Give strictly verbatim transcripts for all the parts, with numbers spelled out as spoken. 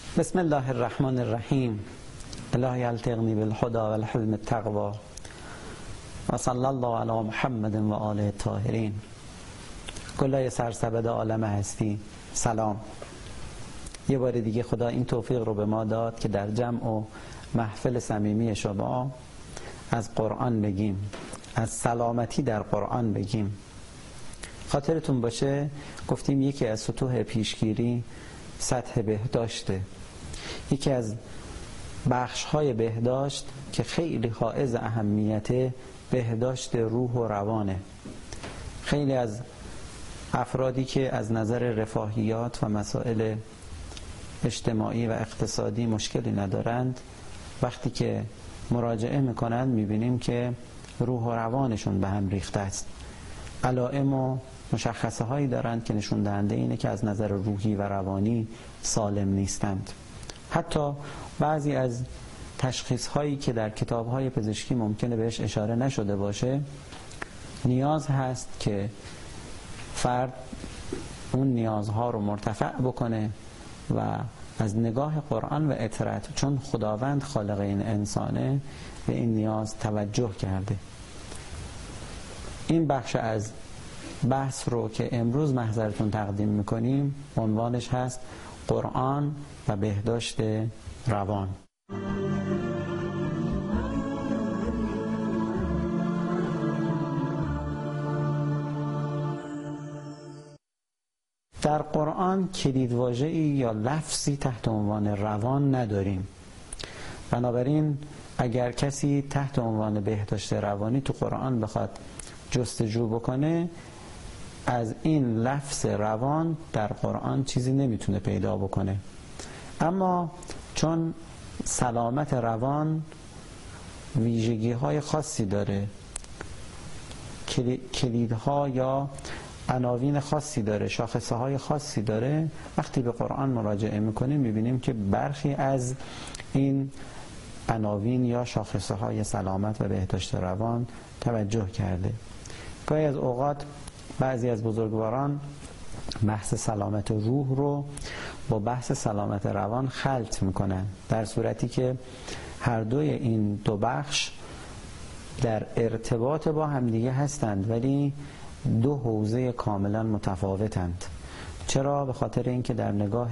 بسم الله الرحمن الرحیم. الله یلتقنی بالهدى والحلم التقوى و صلی الله علی محمد و آله الطاهرین. گلای سرسبد عالم هستی، سلام. یه بار دیگه خدا این توفیق رو به ما داد که در جمع و محفل صمیمی شما از قرآن بگیم، از سلامتی در قرآن بگیم. خاطرتون باشه گفتیم یکی از سطوح پیشگیری سطح بهداشته. یکی از بخش‌های بهداشت که خیلی حائز اهمیت بهداشت روح و روانه. خیلی از افرادی که از نظر رفاهیات و مسائل اجتماعی و اقتصادی مشکلی ندارند، وقتی که مراجعه میکنند میبینیم که روح و روانشون به هم ریخته است. علائم و مشخصه هایی دارند که نشون دهنده اینه که از نظر روحی و روانی سالم نیستند. حتی بعضی از تشخیص هایی که در کتاب های پزشکی ممکنه بهش اشاره نشده باشه، نیاز هست که فرد اون نیازها رو مرتفع بکنه و از نگاه قرآن و اطرت، چون خداوند خالق این انسانه، به این نیاز توجه کرده. این بخش از بحث رو که امروز محضرتون تقدیم میکنیم عنوانش هست قرآن و بهداشت روان. در قرآن کلیدواژه‌ای یا لفظی تحت عنوان روان نداریم. بنابراین اگر کسی تحت عنوان بهداشت روانی تو قرآن بخواد جستجو بکنه، از این لفظ روان در قرآن چیزی نمیتونه پیدا بکنه. اما چون سلامت روان ویژگی های خاصی داره، کلیدها یا عناوین خاصی داره، شاخصه های خاصی داره، وقتی به قرآن مراجعه میکنیم میبینیم که برخی از این عناوین یا شاخصه های سلامت و بهداشت روان توجه کرده. گاهی از اوقات بعضی از بزرگواران بحث سلامت روح رو با بحث سلامت روان خلط میکنن، در صورتی که هر دوی این دو بخش در ارتباط با همدیگه هستند ولی دو حوزه کاملا متفاوتند. چرا؟ به خاطر اینکه در نگاه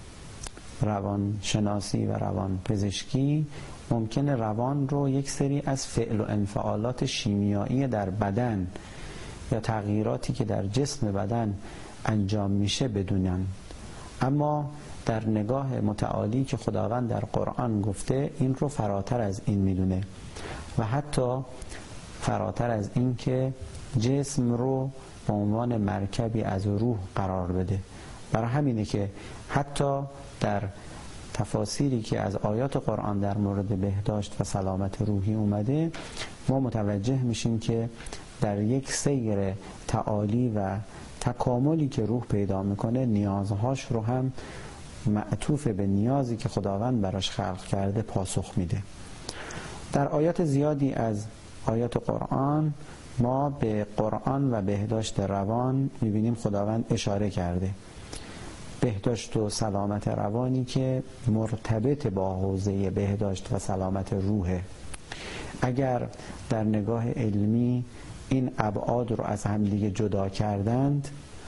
روان شناسی و روان پزشکی ممکنه روان رو یک سری از فعل و انفعالات شیمیایی در بدن یا تغییراتی که در جسم بدن انجام میشه بدونن، اما در نگاه متعالی که خداوند در قرآن گفته این رو فراتر از این میدونه و حتی فراتر از این که جسم رو به عنوان مرکبی از روح قرار بده. برای همینه که حتی در تفاسیری که از آیات قرآن در مورد بهداشت و سلامت روحی اومده، ما متوجه میشیم که در یک سیر تعالی و تکاملی که روح پیدا میکنه، نیازهاش رو هم معطوف به نیازی که خداوند براش خلق کرده پاسخ میده. در آیات زیادی از آیات قرآن ما به قرآن و بهداشت روان میبینیم خداوند اشاره کرده. بهداشت و سلامت روانی که مرتبط با حوزه بهداشت و سلامت روحه. اگر در نگاه علمی این ابعاد رو از همدیگه جدا کردند،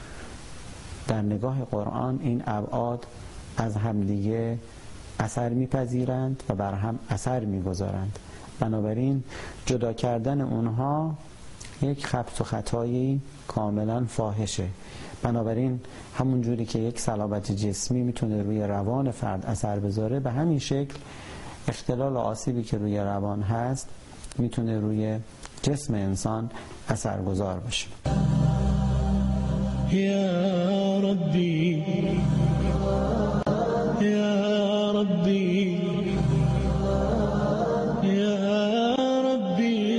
در نگاه قرآن این ابعاد از همدیگه اثر میپذیرند و بر هم اثر میگذارند. بنابراین جدا کردن اونها یک خبط و خطایی کاملا فاحشه. بنابراین همون جوری که یک سلامت جسمی میتونه روی روان فرد اثر بذاره، به همین شکل اختلال و آسیبی که روی روان هست میتونه روی جسم انسان اثرگذار باشه. یا ربی یا ربی یا ربی.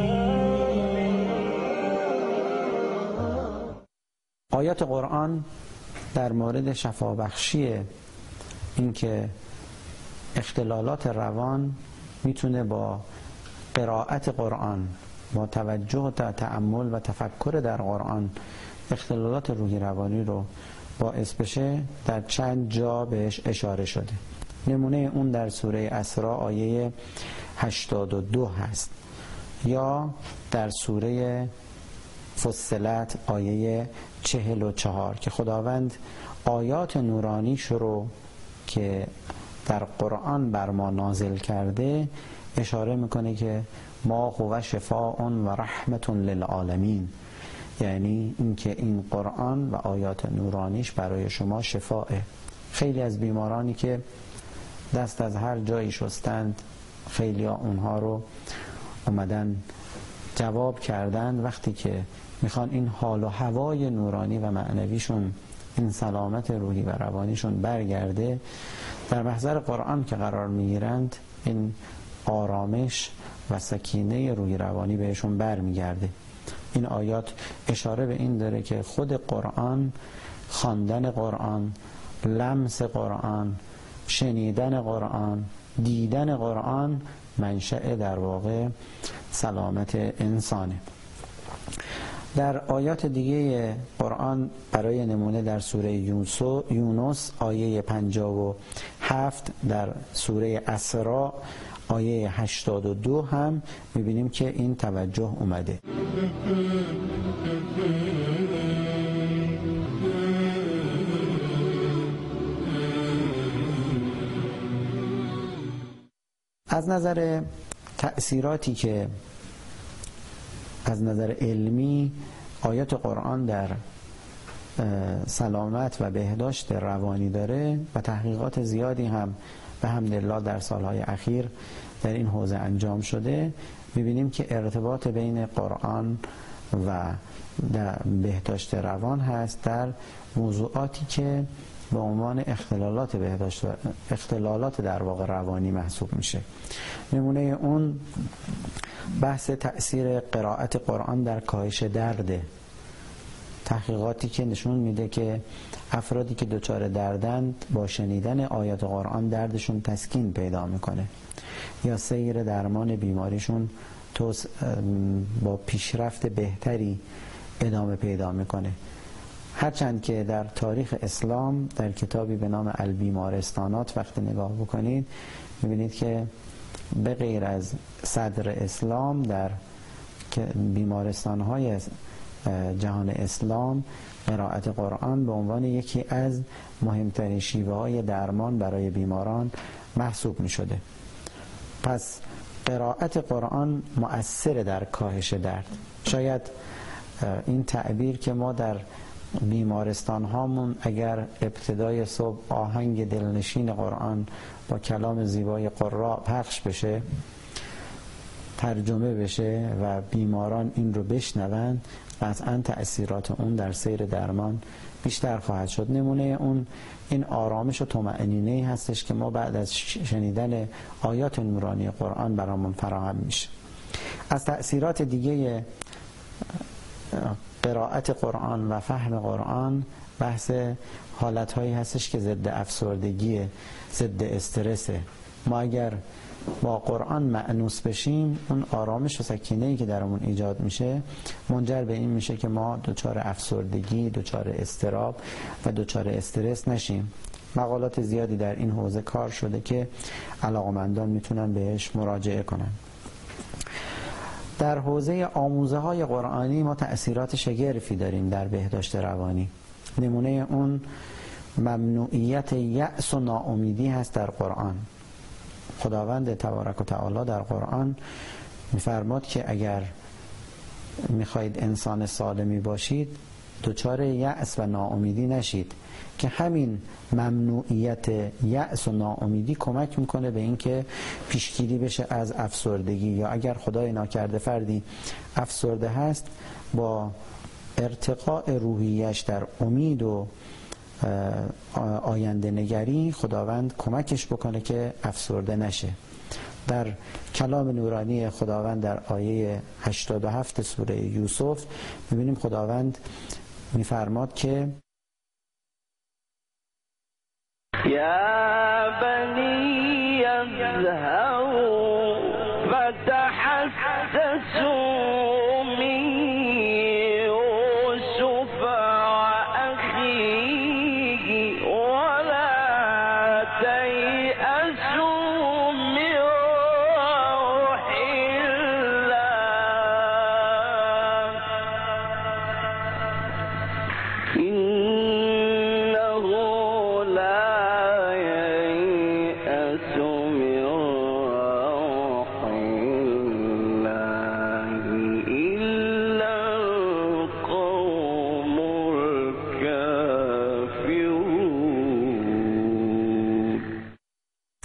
آیات قرآن در مورد شفابخشی اینکه اختلالات روان میتونه با قرائت قرآن، با توجه و تأمل و تفکر در قرآن اختلالات روحی روانی رو باعث بشه در چند جا بهش اشاره شده. نمونه اون در سوره اسراء آیه هشتاد و دو هست، یا در سوره فصلت آیه چهل و چهار که خداوند آیات نورانیش رو که در قرآن بر ما نازل کرده اشاره میکنه که ما هو شفاء و رحمت للعالمین، یعنی اینکه این قرآن و آیات نورانیش برای شما شفاء. خیلی از بیمارانی که دست از هر جایی شستند، خیلی ها اونها رو اومدن جواب کردن وقتی که میخوان این حال و هوای نورانی و معنویشون، این سلامت روحی و روانیشون برگرده، در محضر قرآن که قرار میگیرند این آرامش و سکینه روحی روانی بهشون برمیگرده. این آیات اشاره به این داره که خود قرآن، خواندن قرآن، لمس قرآن، شنیدن قرآن، دیدن قرآن منشأ در واقع سلامت انسانه. در آیات دیگه قرآن برای نمونه در سوره یونس آیه پنجاه و هفت، در سوره اسراء آیه هشتاد و دو هم میبینیم که این توجه اومده. از نظر تأثیراتی که از نظر علمی آیات قرآن در سلامت و بهداشت روانی داره و تحقیقات زیادی هم به حمدالله در سالهای اخیر در این حوزه انجام شده، می‌بینیم که ارتباط بین قرآن و در بهداشت روان هست در موضوعاتی که به عنوان اختلالات بهداشت و اختلالات در واقع روانی محسوب میشه. نمونه اون بحث تأثیر قرائت قرآن در کاهش درده. تحقیقاتی که نشون میده که افرادی که دچار دردند با شنیدن آیات قرآن دردشون تسکین پیدا میکنه، یا سیر درمان بیماریشون با پیشرفت بهتری ادامه پیدا میکنه. هرچند که در تاریخ اسلام در کتابی به نام البیمارستانات وقتی نگاه بکنید میبینید که به غیر از صدر اسلام در بیمارستان‌های جهان اسلام قرائت قرآن به عنوان یکی از مهمترین شیوه‌های درمان برای بیماران محسوب می‌شده. پس قرائت قرآن مؤثر در کاهش درد. شاید این تعبیر که ما در بیمارستان هامون اگر ابتدای صبح آهنگ دلنشین قرآن با کلام زیبای قراء پخش بشه، ترجمه بشه و بیماران این رو بشنوند، قطعاً تأثیرات اون در سیر درمان بیشتر خواهد شد. نمونه اون این آرامش و طمأنینه هستش که ما بعد از شنیدن آیات نورانی قرآن برامون فراهم میشه. از تأثیرات دیگه قرائت قرآن و فهم قرآن بحث حالتهایی هستش که ضد افسردگی، ضد استرسه. ما اگر با قرآن مأنوس بشیم، اون آرامش و سکینه‌ای که درمون ایجاد میشه منجر به این میشه که ما دچار افسردگی، دچار اضطراب و دچار استرس نشیم. مقالات زیادی در این حوزه کار شده که علاقمندان میتونن بهش مراجعه کنن. در حوزه آموزه های قرآنی ما تأثیرات شگرفی داریم در بهداشت روانی. نمونه اون ممنوعیت یأس و ناامیدی هست در قرآن. خداوند تبارک و تعالی در قرآن میفرماد که اگر میخواید انسان سالمی باشید دچار یأس و ناامیدی نشید، که همین ممنوعیت یأس و ناامیدی کمک میکنه به اینکه پیشگیری بشه از افسردگی، یا اگر خدای ناکرده فردی افسرده هست با ارتقاء روحیش در امید و آینده نگری خداوند کمکش بکنه که افسرده نشه. در کلام نورانی خداوند در آیه هشتاد و هفت سوره یوسف میبینیم خداوند میفرماد که یا بنی اذهبوا فتحسسوا من یوسف و اخیه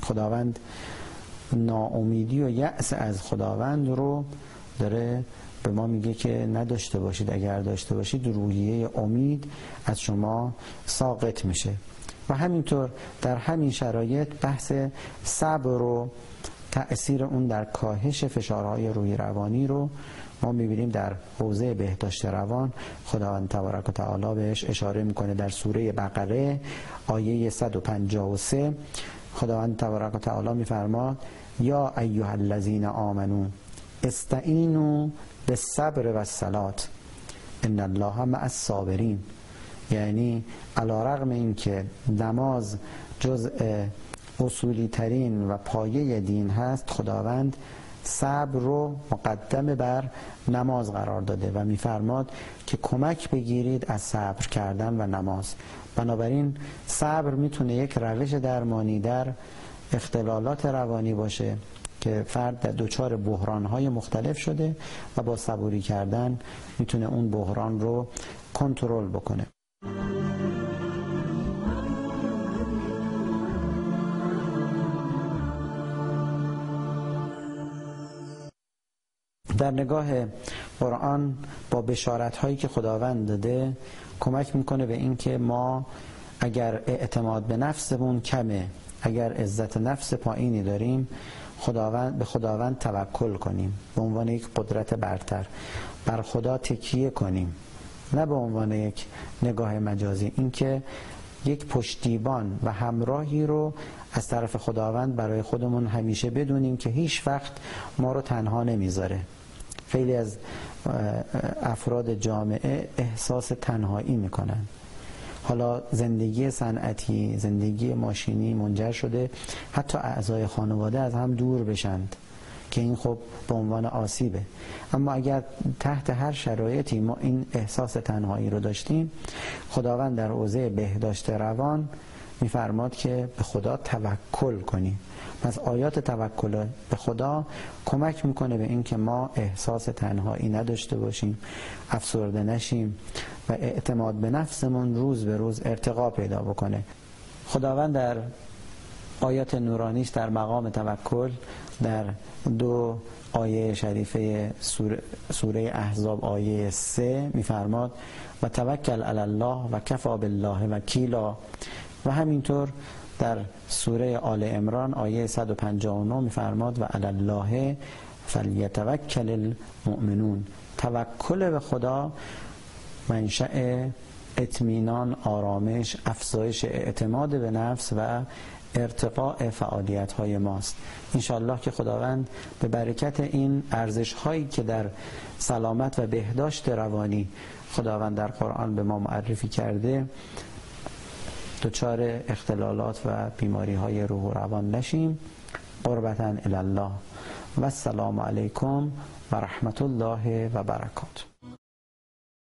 خداوند ناامیدی و یأس از خداوند رو داره به ما میگه که نداشته باشید. اگر داشته باشید روحیه امید از شما ساقط میشه. و همینطور در همین شرایط بحث صبر و تأثیر اون در کاهش فشارهای روحی روانی رو ما میبینیم در حوزه بهداشت روان. خداوند تبارک و تعالی بهش اشاره میکنه در سوره بقره آیه صد و پنجاه و سه. خداوند تبارک و تعالی میفرماد یا ایها الذین آمنو استعینوا بالصبر والصلاة ان الله مع الصابرین. یعنی علی رغم این که نماز جزء اصولی ترین و پایه دین هست، خداوند صبر رو مقدم بر نماز قرار داده و میفرماد که کمک بگیرید از صبر کردن و نماز. بنابراین صبر میتونه یک روش درمانی در اختلالات روانی باشه که فرد در دوچار بحران‌های مختلف شده و با صبوری کردن میتونه اون بحران رو کنترل بکنه. در نگاه قرآن با بشارت هایی که خداوند داده کمک میکنه به این که ما اگر اعتماد به نفسمون کمه، اگر عزت نفس پایینی داریم، خداوند به خداوند توکل کنیم، به عنوان یک قدرت برتر بر خدا تکیه کنیم، نه به عنوان یک نگاه مجازی. این که یک پشتیبان و همراهی رو از طرف خداوند برای خودمون همیشه بدونیم که هیچ وقت ما رو تنها نمیذاره. خیلی از افراد جامعه احساس تنهایی میکنن. حالا زندگی صنعتی، زندگی ماشینی منجر شده حتی اعضای خانواده از هم دور بشند که این خب به عنوان آسیبه. اما اگر تحت هر شرایطی ما این احساس تنهایی رو داشتیم، خداوند در حوزه بهداشت روان میفرماد که به خدا توکل کنیم. پس آیات توکل به خدا کمک میکنه به این که ما احساس تنهایی نداشته باشیم، افسرده نشیم و اعتماد به نفسمون روز به روز ارتقا پیدا بکنه. خداوند در آیات نورانیش در مقام توکل در دو آیه شریفه سوره, سوره احزاب آیه سه میفرماد و توکل علی الله و کفی بالله وکیلا، و همینطور در سوره آل عمران آیه صد و پنجاه و نه میفرماد و علی الله فلیتوکل المؤمنون. توکل به خدا منشأ اطمینان، آرامش، افزایش اعتماد به نفس و ارتقاء فعالیت های ماست. انشاءالله که خداوند به برکت این ارزش هایی که در سلامت و بهداشت روانی خداوند در قرآن به ما معرفی کرده دچار اختلالات و بیماری های روح و روان نشیم. قربتاً الی الله و السلام علیکم و رحمت الله و برکاته.